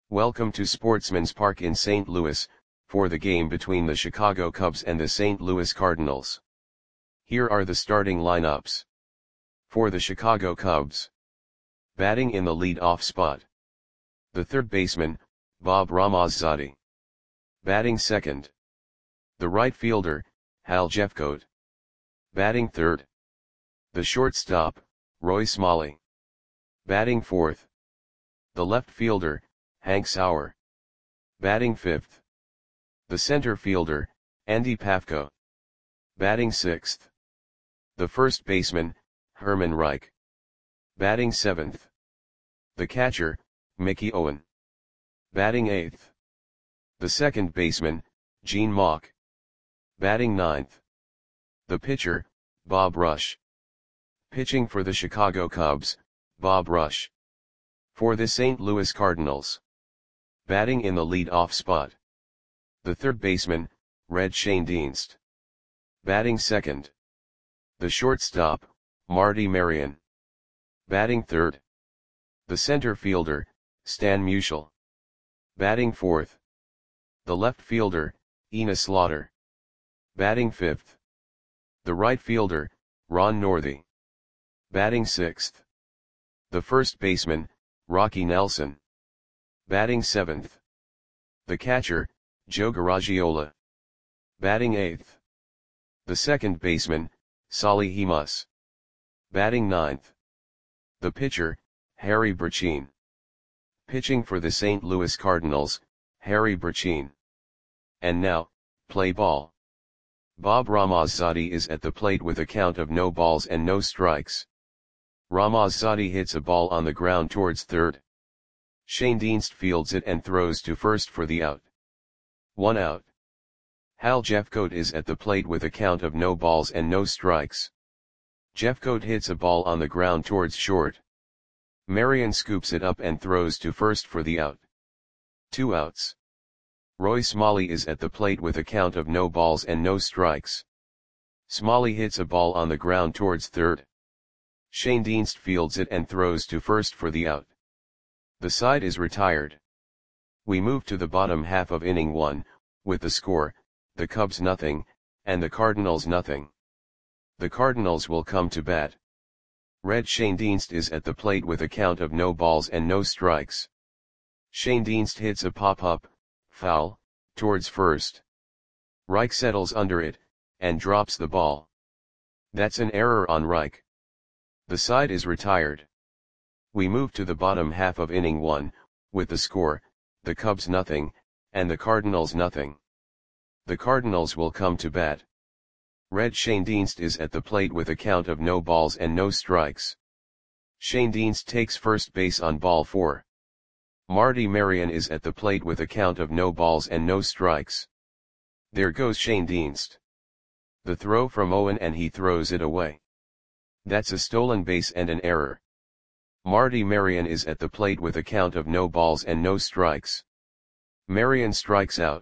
Welcome to Sportsman's Park in St. Louis, for the game between the Chicago Cubs and the St. Louis Cardinals. Here are the starting lineups. For the Chicago Cubs. Batting in the lead-off spot. The third baseman, Bob Ramazzotti. Batting second. The right fielder, Hal Jeffcoat. Batting third. The shortstop, Roy Smalley. Batting fourth. The left fielder, Hank Sauer. Batting fifth. The center fielder, Andy Pafko. Batting sixth. The first baseman, Herman Reich. Batting seventh. The catcher, Mickey Owen. Batting eighth. The second baseman, Gene Mauch. Batting ninth. The pitcher, Bob Rush. Pitching for the Chicago Cubs, Bob Rush. For the St. Louis Cardinals. Batting in the lead-off spot. The third baseman, Red Schoendienst. Batting second. The shortstop, Marty Marion. Batting third. The center fielder, Stan Musial. Batting fourth. The left fielder, Enos Slaughter. Batting fifth. The right fielder, Ron Northey. Batting sixth. The first baseman, Rocky Nelson. Batting seventh. The catcher, Joe Garagiola. Batting eighth. The second baseman, Solly Hemus. Batting ninth. The pitcher, Harry Burcheen. Pitching for the St. Louis Cardinals, Harry Burcheen. And now, play ball. Bob Ramazzotti is at the plate with a count of no balls and no strikes. Ramazzotti hits a ball on the ground towards third. Schoendienst fields it and throws to first for the out. 1 out. Hal Jeffcoat is at the plate with a count of no balls and no strikes. Jeffcoat hits a ball on the ground towards short. Marion scoops it up and throws to first for the out. 2 outs. Roy Smalley is at the plate with a count of no balls and no strikes. Smalley hits a ball on the ground towards third. Schoendienst fields it and throws to first for the out. The side is retired. We move to the bottom half of inning 1, with the score, the Cubs nothing, and the Cardinals nothing. The Cardinals will come to bat. Red Schoendienst is at the plate with a count of no balls and no strikes. Schoendienst hits a pop-up, foul, towards first. Reich settles under it, and drops the ball. That's an error on Reich. The side is retired. We move to the bottom half of inning 1, with the score, the Cubs nothing, and the Cardinals nothing. The Cardinals will come to bat. Red Schoendienst is at the plate with a count of no balls and no strikes. Schoendienst takes first base on ball 4. Marty Marion is at the plate with a count of no balls and no strikes. There goes Schoendienst. The throw from Owen and he throws it away. That's a stolen base and an error. Marty Marion is at the plate with a count of no balls and no strikes. Marion strikes out.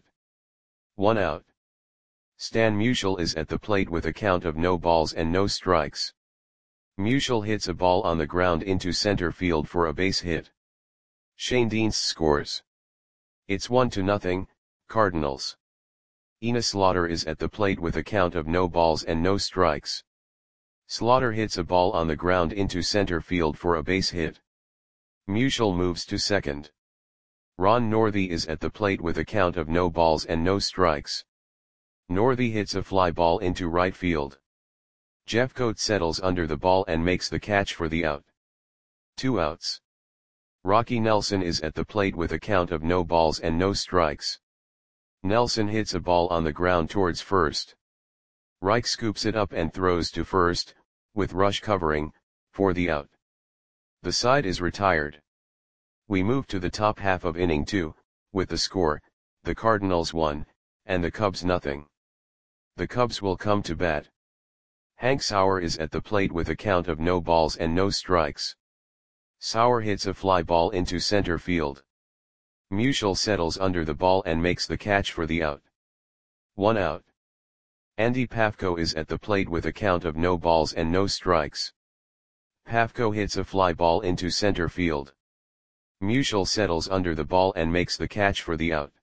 1 out. Stan Musial is at the plate with a count of no balls and no strikes. Musial hits a ball on the ground into center field for a base hit. Schoendienst scores. It's 1-0, Cardinals. Enos Slaughter is at the plate with a count of no balls and no strikes. Slaughter hits a ball on the ground into center field for a base hit. Musial moves to second. Ron Northey is at the plate with a count of no balls and no strikes. Northey hits a fly ball into right field. Jeffcoat settles under the ball and makes the catch for the out. 2 outs. Rocky Nelson is at the plate with a count of no balls and no strikes. Nelson hits a ball on the ground towards first. Reich scoops it up and throws to first, with Rush covering, for the out. The side is retired. We move to the top half of inning 2, with the score, the Cardinals 1, and the Cubs nothing. The Cubs will come to bat. Hank Sauer is at the plate with a count of no balls and no strikes. Sauer hits a fly ball into center field. Musial settles under the ball and makes the catch for the out. 1 out. Andy Pafko is at the plate with a count of no balls and no strikes. Pafko hits a fly ball into center field. Musial settles under the ball and makes the catch for the out.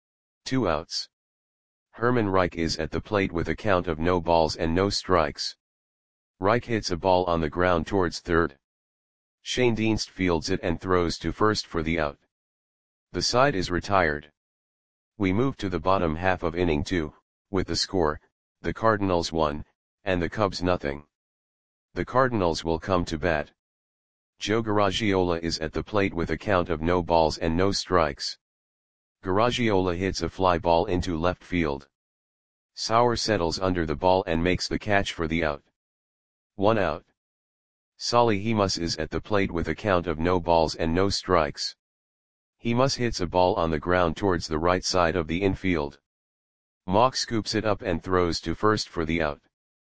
2 outs. Herman Reich is at the plate with a count of no balls and no strikes. Reich hits a ball on the ground towards third. Schoendienst fields it and throws to first for the out. The side is retired. We move to the bottom half of inning 2, with the score, the Cardinals 1, and the Cubs nothing. The Cardinals will come to bat. Joe Garagiola is at the plate with a count of no balls and no strikes. Garagiola hits a fly ball into left field. Sauer settles under the ball and makes the catch for the out. 1 out. Solly Hemus is at the plate with a count of no balls and no strikes. Hemus hits a ball on the ground towards the right side of the infield. Mock scoops it up and throws to first for the out.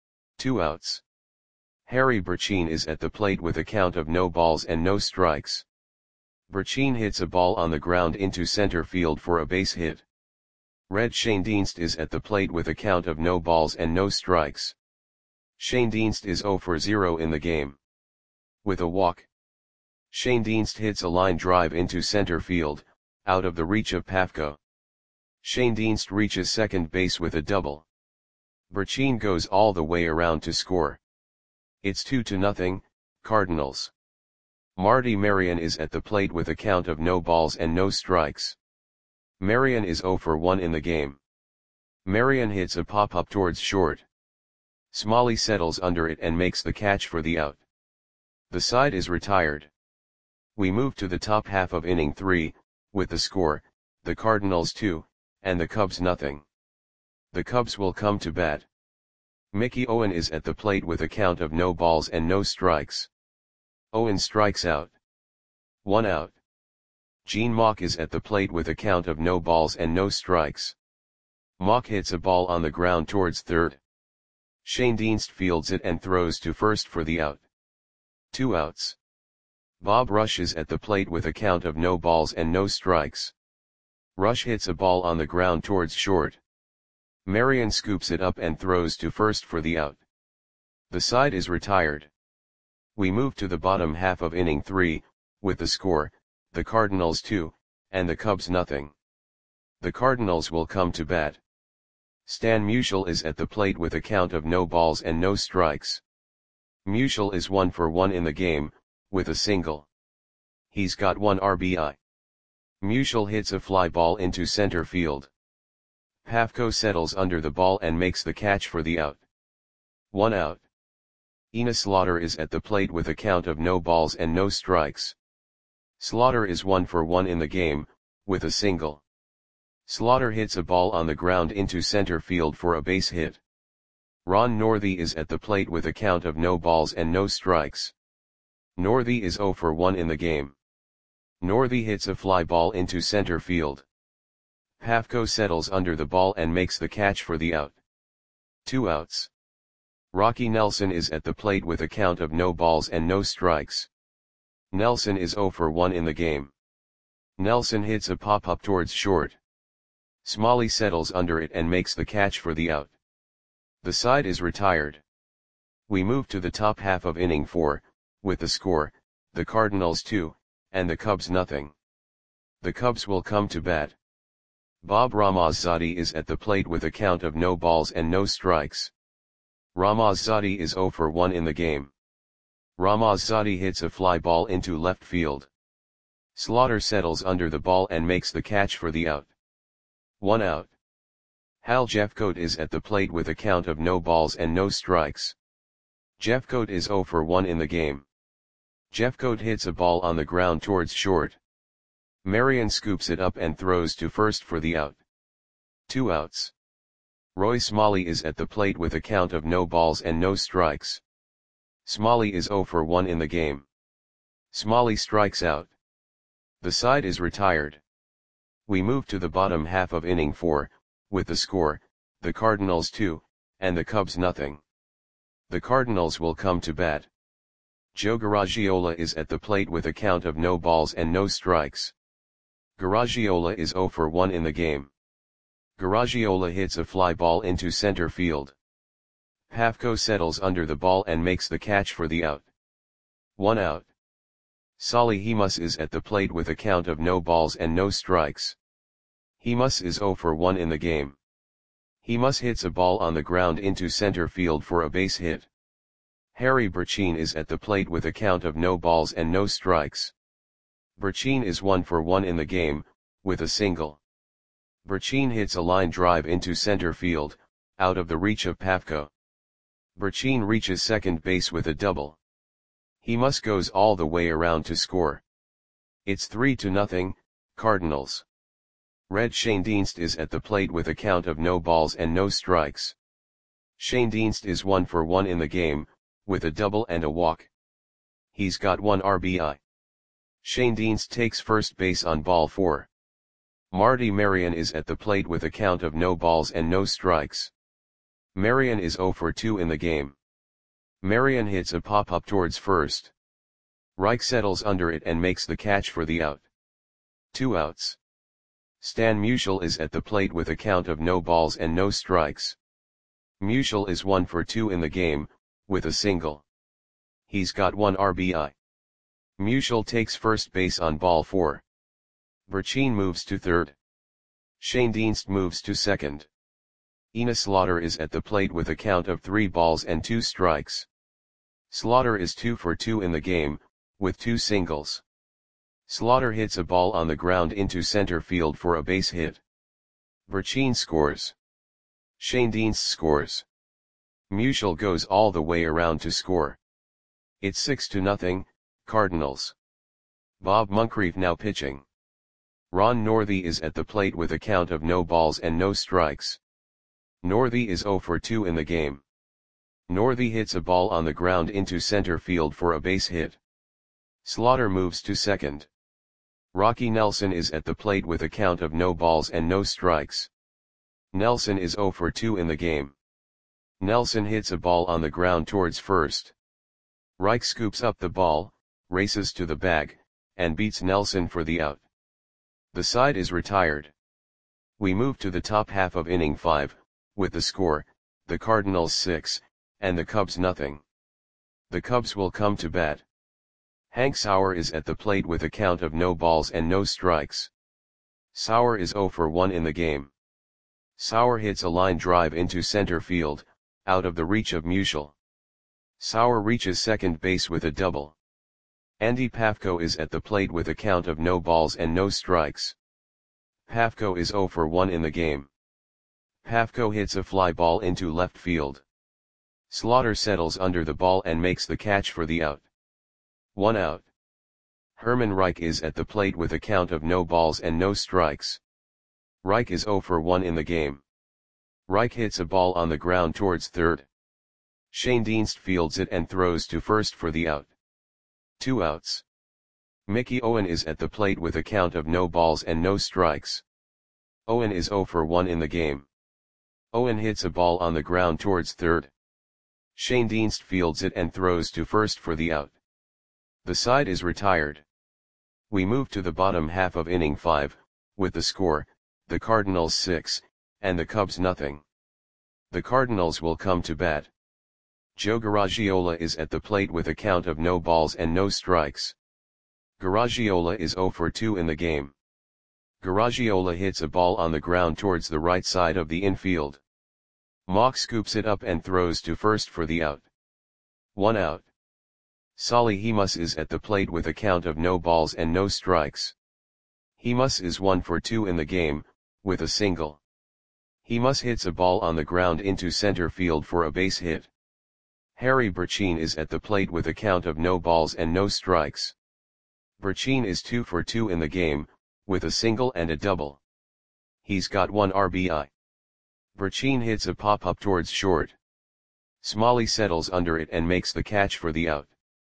2 outs. Harry Burcheen is at the plate with a count of no balls and no strikes. Burcheen hits a ball on the ground into center field for a base hit. Red Schoendienst is at the plate with a count of no balls and no strikes. Schoendienst is 0 for 0 in the game. With a walk, Schoendienst hits a line drive into center field, out of the reach of Pafko. Schoendienst reaches second base with a double. Burcheen goes all the way around to score. It's 2-0, Cardinals. Marty Marion is at the plate with a count of no balls and no strikes. Marion is 0 for 1 in the game. Marion hits a pop-up towards short. Smalley settles under it and makes the catch for the out. The side is retired. We move to the top half of inning 3, with the score, the Cardinals 2, and the Cubs nothing. The Cubs will come to bat. Mickey Owen is at the plate with a count of no balls and no strikes. Owen strikes out. 1 out. Gene Mauch is at the plate with a count of no balls and no strikes. Mauch hits a ball on the ground towards third. Schoendienst fields it and throws to first for the out. 2 outs. Bob Rush is at the plate with a count of no balls and no strikes. Rush hits a ball on the ground towards short. Marion scoops it up and throws to first for the out. The side is retired. We move to the bottom half of inning 3, with the score, the Cardinals 2, and the Cubs nothing. The Cardinals will come to bat. Stan Musial is at the plate with a count of no balls and no strikes. Musial is 1 for 1 in the game, with a single. He's got 1 RBI. Musial hits a fly ball into center field. Pafko settles under the ball and makes the catch for the out. 1 out. Ina Slaughter is at the plate with a count of no balls and no strikes. Slaughter is 1 for 1 in the game, with a single. Slaughter hits a ball on the ground into center field for a base hit. Ron Northey is at the plate with a count of no balls and no strikes. Northey is 0 for 1 in the game. Northey hits a fly ball into center field. Pafko settles under the ball and makes the catch for the out. 2 outs. Rocky Nelson is at the plate with a count of no balls and no strikes. Nelson is 0 for 1 in the game. Nelson hits a pop-up towards short. Smalley settles under it and makes the catch for the out. The side is retired. We move to the top half of inning 4, with the score, the Cardinals 2, and the Cubs nothing. The Cubs will come to bat. Bob Ramazzotti is at the plate with a count of no balls and no strikes. Ramazzotti is 0 for 1 in the game. Ramazzotti hits a fly ball into left field. Slaughter settles under the ball and makes the catch for the out. 1 out. Hal Jeffcoat is at the plate with a count of no balls and no strikes. Jeffcoat is 0 for 1 in the game. Jeffcoat hits a ball on the ground towards short. Marion scoops it up and throws to first for the out. 2 outs. Roy Smalley is at the plate with a count of no balls and no strikes. Smalley is 0 for 1 in the game. Smalley strikes out. The side is retired. We move to the bottom half of inning 4, with the score, the Cardinals 2, and the Cubs nothing. The Cardinals will come to bat. Joe Garagiola is at the plate with a count of no balls and no strikes. Garagiola is 0 for 1 in the game. Garagiola hits a fly ball into center field. Pafko settles under the ball and makes the catch for the out. 1 out. Solly Hemus is at the plate with a count of no balls and no strikes. Hemus is 0 for 1 in the game. Hemus hits a ball on the ground into center field for a base hit. Harry Burcheen is at the plate with a count of no balls and no strikes. Burcheen is 1 for 1 in the game, with a single. Burcheen hits a line drive into center field, out of the reach of Pafko. Burcheen reaches second base with a double. Hemus goes all the way around to score. It's 3-0, Cardinals. Red Schoendienst is at the plate with a count of no balls and no strikes. Schoendienst is 1 for 1 in the game, with a double and a walk. He's got 1 RBI. Schoendienst takes first base on ball 4. Marty Marion is at the plate with a count of no balls and no strikes. Marion is 0 for 2 in the game. Marion hits a pop-up towards first. Reich settles under it and makes the catch for the out. 2 outs. Stan Musial is at the plate with a count of no balls and no strikes. Musial is 1 for 2 in the game, with a single. He's got 1 RBI. Musial takes first base on ball 4. Burcheen moves to third. Schoendienst moves to second. Ina Slaughter is at the plate with a count of 3 balls and 2 strikes. Slaughter is 2 for 2 in the game, with 2 singles. Slaughter hits a ball on the ground into center field for a base hit. Burcheen scores. Schoendienst scores. Musial goes all the way around to score. It's 6-0, Cardinals. Bob Moncrief now pitching. Ron Northey is at the plate with a count of no balls and no strikes. Northey is 0 for 2 in the game. Northey hits a ball on the ground into center field for a base hit. Slaughter moves to second. Rocky Nelson is at the plate with a count of no balls and no strikes. Nelson is 0 for 2 in the game. Nelson hits a ball on the ground towards first. Reich scoops up the ball, races to the bag, and beats Nelson for the out. The side is retired. We move to the top half of inning 5, with the score, the Cardinals 6, and the Cubs nothing. The Cubs will come to bat. Hank Sauer is at the plate with a count of no balls and no strikes. Sauer is 0 for 1 in the game. Sauer hits a line drive into center field, out of the reach of Musial. Sauer reaches second base with a double. Andy Pafko is at the plate with a count of no balls and no strikes. Pafko is 0 for 1 in the game. Pafko hits a fly ball into left field. Slaughter settles under the ball and makes the catch for the out. 1 out. Herman Reich is at the plate with a count of no balls and no strikes. Reich is 0 for 1 in the game. Reich hits a ball on the ground towards third. Schoendienst fields it and throws to first for the out. 2 outs. Mickey Owen is at the plate with a count of no balls and no strikes. Owen is 0 for 1 in the game. Owen hits a ball on the ground towards third. Schoendienst fields it and throws to first for the out. The side is retired. We move to the bottom half of inning 5, with the score, the Cardinals 6, and the Cubs nothing. The Cardinals will come to bat. Joe Garagiola is at the plate with a count of no balls and no strikes. Garagiola is 0 for 2 in the game. Garagiola hits a ball on the ground towards the right side of the infield. Mock scoops it up and throws to first for the out. 1 out. Solly Hemus is at the plate with a count of no balls and no strikes. Hemus is 1 for 2 in the game, with a single. Hemus hits a ball on the ground into center field for a base hit. Harry Burcheen is at the plate with a count of no balls and no strikes. Burcheen is 2 for 2 in the game, with a single and a double. He's got 1 RBI. Burcheen hits a pop-up towards short. Smalley settles under it and makes the catch for the out.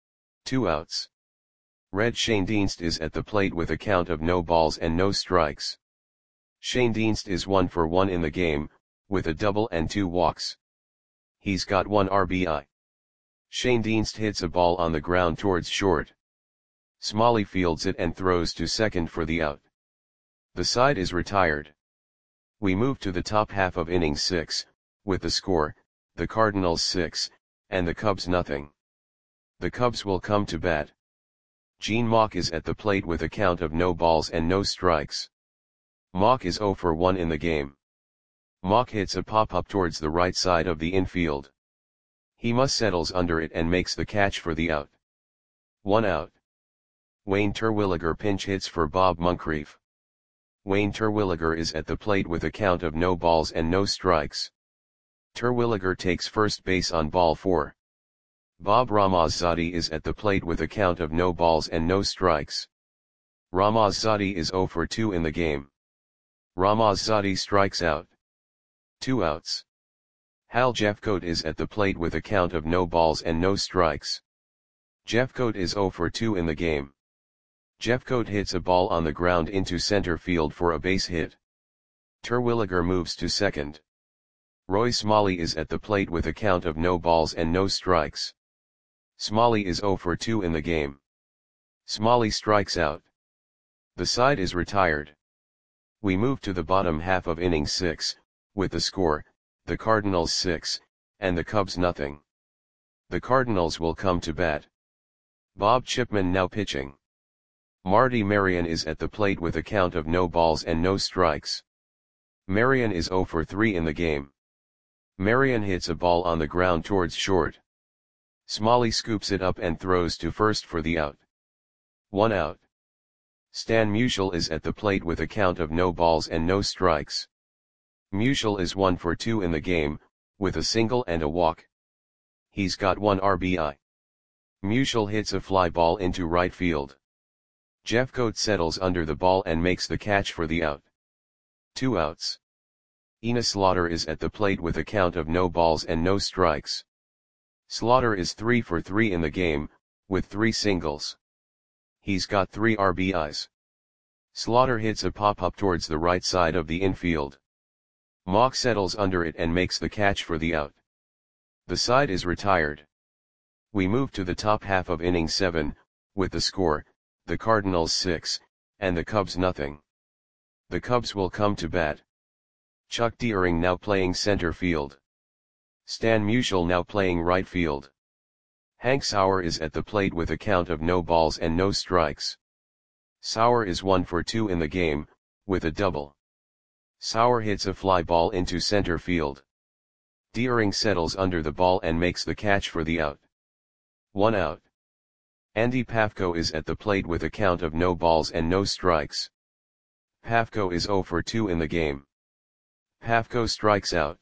2 outs. Red Schoendienst is at the plate with a count of no balls and no strikes. Schoendienst is 1 for 1 in the game, with a double and 2 walks. He's got 1 RBI. Schoendienst hits a ball on the ground towards short. Smalley fields it and throws to second for the out. The side is retired. We move to the top half of inning 6, with the score, the Cardinals 6, and the Cubs nothing. The Cubs will come to bat. Gene Mauch is at the plate with a count of no balls and no strikes. Mauch is 0 for 1 in the game. Mauch hits a pop-up towards the right side of the infield. He must settles under it and makes the catch for the out. 1 out. Wayne Terwilliger pinch hits for Bob Moncrief. Wayne Terwilliger is at the plate with a count of no balls and no strikes. Terwilliger takes first base on ball 4. Bob Ramazzotti is at the plate with a count of no balls and no strikes. Ramazzotti is 0 for 2 in the game. Ramazzotti strikes out. 2 outs. Hal Jeffcoat is at the plate with a count of no balls and no strikes. Jeffcoat is 0 for 2 in the game. Jeffcoat hits a ball on the ground into center field for a base hit. Terwilliger moves to second. Roy Smalley is at the plate with a count of no balls and no strikes. Smalley is 0 for 2 in the game. Smalley strikes out. The side is retired. We move to the bottom half of inning 6, with the score, the Cardinals 6, and the Cubs nothing. The Cardinals will come to bat. Bob Chipman now pitching. Marty Marion is at the plate with a count of no balls and no strikes. Marion is 0 for 3 in the game. Marion hits a ball on the ground towards short. Smalley scoops it up and throws to first for the out. 1 out. Stan Musial is at the plate with a count of no balls and no strikes. Musial is 1 for 2 in the game, with a single and a walk. He's got 1 RBI. Musial hits a fly ball into right field. Jeffcoat settles under the ball and makes the catch for the out. 2 outs. Enos Slaughter is at the plate with a count of no balls and no strikes. Slaughter is 3 for 3 in the game, with 3 singles. He's got 3 RBIs. Slaughter hits a pop-up towards the right side of the infield. Mauch settles under it and makes the catch for the out. The side is retired. We move to the top half of inning 7, with the score, the Cardinals 6, and the Cubs nothing. The Cubs will come to bat. Chuck Deering now playing center field. Stan Musial now playing right field. Hank Sauer is at the plate with a count of no balls and no strikes. Sauer is 1 for 2 in the game, with a double. Sauer hits a fly ball into center field. Deering settles under the ball and makes the catch for the out. 1 out. Andy Pafko is at the plate with a count of no balls and no strikes. Pafko is 0 for 2 in the game. Pafko strikes out.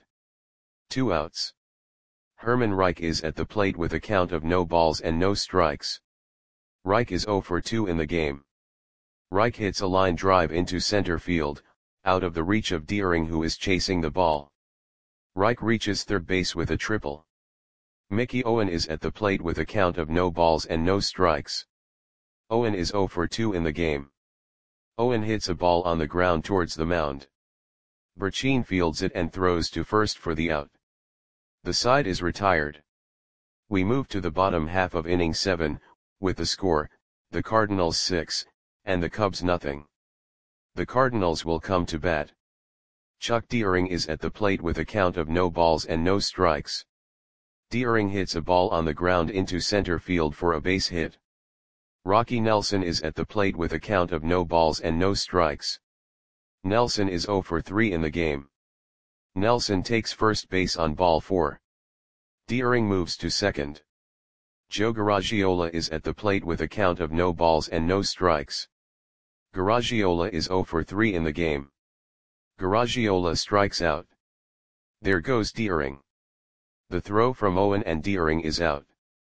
2 outs. Herman Reich is at the plate with a count of no balls and no strikes. Reich is 0 for 2 in the game. Reich hits a line drive into center field, out of the reach of Deering who is chasing the ball. Reich reaches third base with a triple. Mickey Owen is at the plate with a count of no balls and no strikes. Owen is 0 for 2 in the game. Owen hits a ball on the ground towards the mound. Burcheen fields it and throws to first for the out. The side is retired. We move to the bottom half of inning 7, with the score, the Cardinals 6, and the Cubs nothing. The Cardinals will come to bat. Chuck Deering is at the plate with a count of no balls and no strikes. Deering hits a ball on the ground into center field for a base hit. Rocky Nelson is at the plate with a count of no balls and no strikes. Nelson is 0 for 3 in the game. Nelson takes first base on ball 4. Deering moves to second. Joe Garagiola is at the plate with a count of no balls and no strikes. Garagiola is 0 for 3 in the game. Garagiola strikes out. There goes Deering. The throw from Owen and Deering is out.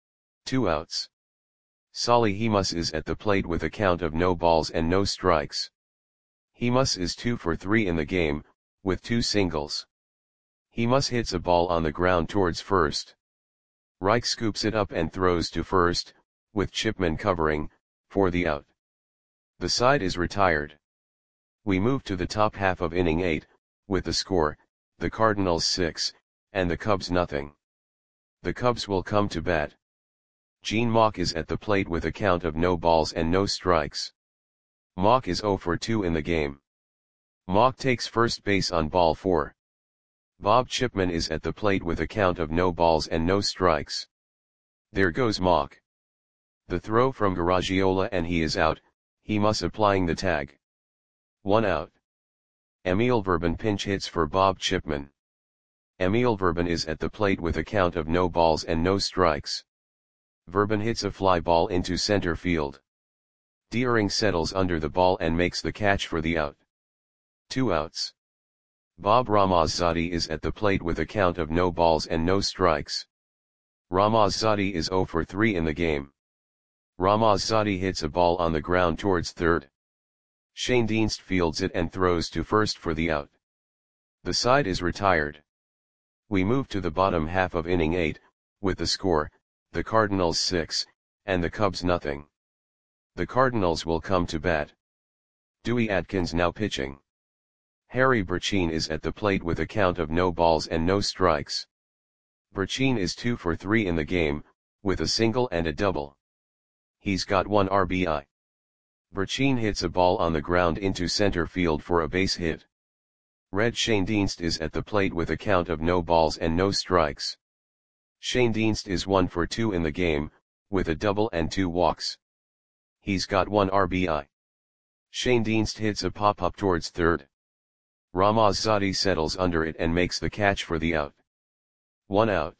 2 outs. Solly Hemus is at the plate with a count of no balls and no strikes. Hemus is 2 for 3 in the game, with 2 singles. Hemus hits a ball on the ground towards first. Reich scoops it up and throws to first, with Chipman covering, for the out. The side is retired. We move to the top half of inning 8, with the score, the Cardinals 6, and the Cubs nothing. The Cubs will come to bat. Gene Mauch is at the plate with a count of no balls and no strikes. Mauch is 0 for 2 in the game. Mauch takes first base on ball 4. Bob Chipman is at the plate with a count of no balls and no strikes. There goes Mauch. The throw from Garagiola and he is out, he must applying the tag. 1 out. Emil Verban pinch hits for Bob Chipman. Emil Verban is at the plate with a count of no balls and no strikes. Verban hits a fly ball into center field. Deering settles under the ball and makes the catch for the out. 2 outs. Bob Ramazzati is at the plate with a count of no balls and no strikes. Ramazzati is 0 for 3 in the game. Ramazzati hits a ball on the ground towards third. Schoendienst fields it and throws to first for the out. The side is retired. We move to the bottom half of inning 8, with the score, the Cardinals 6, and the Cubs nothing. The Cardinals will come to bat. Dewey Atkins now pitching. Harry Burchine is at the plate with a count of no balls and no strikes. Burchine is 2 for 3 in the game, with a single and a double. He's got 1 RBI. Burchine hits a ball on the ground into center field for a base hit. Red Schoendienst is at the plate with a count of no balls and no strikes. Schoendienst is 1 for 2 in the game, with a double and 2 walks. He's got 1 RBI. Schoendienst hits a pop-up towards third. Ramazzati settles under it and makes the catch for the out. 1 out.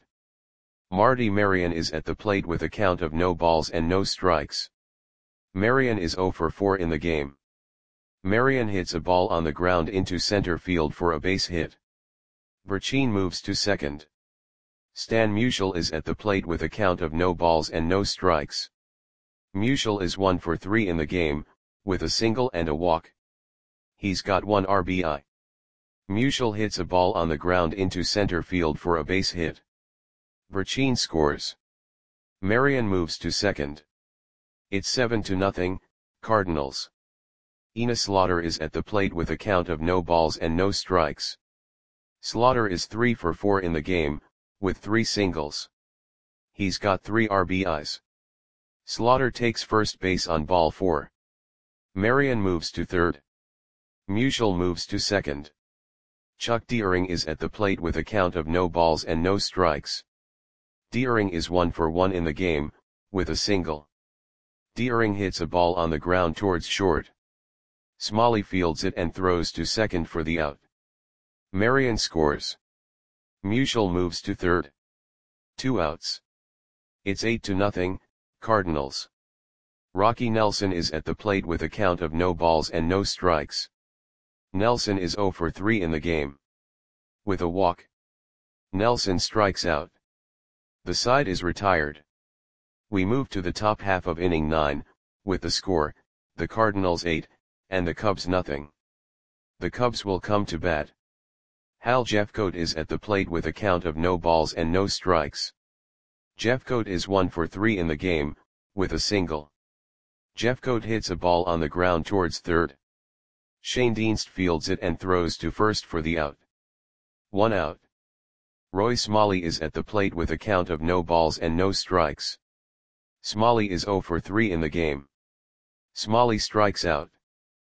Marty Marion is at the plate with a count of no balls and no strikes. Marion is 0 for 4 in the game. Marion hits a ball on the ground into center field for a base hit. Burchine moves to second. Stan Musial is at the plate with a count of no balls and no strikes. Musial is 1 for 3 in the game, with a single and a walk. He's got 1 RBI. Musial hits a ball on the ground into center field for a base hit. Burchine scores. Marion moves to second. It's 7-0, Cardinals. Ina Slaughter is at the plate with a count of no balls and no strikes. Slaughter is 3 for 4 in the game, with 3 singles. He's got 3 RBIs. Slaughter takes first base on ball 4. Marion moves to third. Musial moves to second. Chuck Deering is at the plate with a count of no balls and no strikes. Deering is 1 for 1 in the game, with a single. Deering hits a ball on the ground towards short. Smalley fields it and throws to second for the out. Marion scores. Musial moves to third. 2 outs. It's 8-0, Cardinals. Rocky Nelson is at the plate with a count of no balls and no strikes. Nelson is 0 for 3 in the game. With a walk. Nelson strikes out. The side is retired. We move to the top half of inning 9, with the score, the Cardinals 8, and the Cubs nothing. The Cubs will come to bat. Hal Jeffcoat is at the plate with a count of no balls and no strikes. Jeffcoat is 1 for 3 in the game, with a single. Jeffcoat hits a ball on the ground towards third. Schoendienst fields it and throws to first for the out. 1 out. Roy Smalley is at the plate with a count of no balls and no strikes. Smalley is 0 for 3 in the game. Smalley strikes out.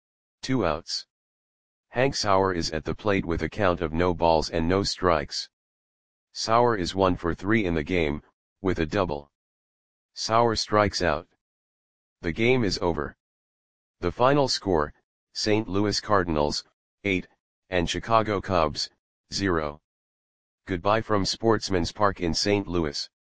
2 outs. Hank Sauer is at the plate with a count of no balls and no strikes. Sauer is 1 for 3 in the game, with a double. Sauer strikes out. The game is over. The final score, St. Louis Cardinals, 8, and Chicago Cubs, 0. Goodbye from Sportsman's Park in St. Louis.